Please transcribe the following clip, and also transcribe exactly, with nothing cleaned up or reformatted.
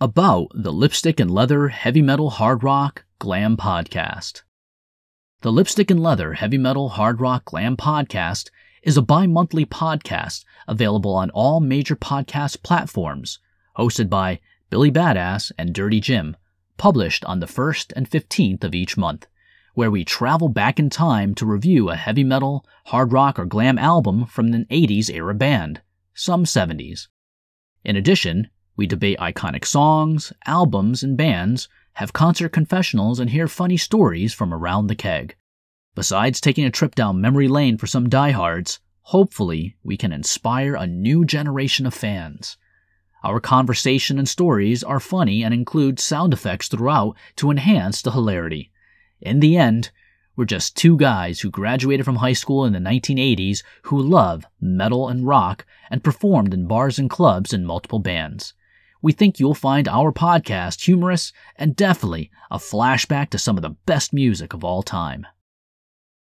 about the Lipstick and Leather Heavy Metal Hard Rock Glam Podcast. The Lipstick and Leather Heavy Metal Hard Rock Glam Podcast is a bi-monthly podcast available on all major podcast platforms, hosted by Billy Badass and Dirty Jim, published on the first and fifteenth of each month, where we travel back in time to review a heavy metal, hard rock, or glam album from an eighties era band, some seventies. In addition, we debate iconic songs, albums, and bands, have concert confessionals, and hear funny stories from around the keg. Besides taking a trip down memory lane for some diehards, hopefully we can inspire a new generation of fans. Our conversation and stories are funny and include sound effects throughout to enhance the hilarity. In the end, we're just two guys who graduated from high school in the nineteen eighties who love metal and rock and performed in bars and clubs in multiple bands. We think you'll find our podcast humorous and definitely a flashback to some of the best music of all time.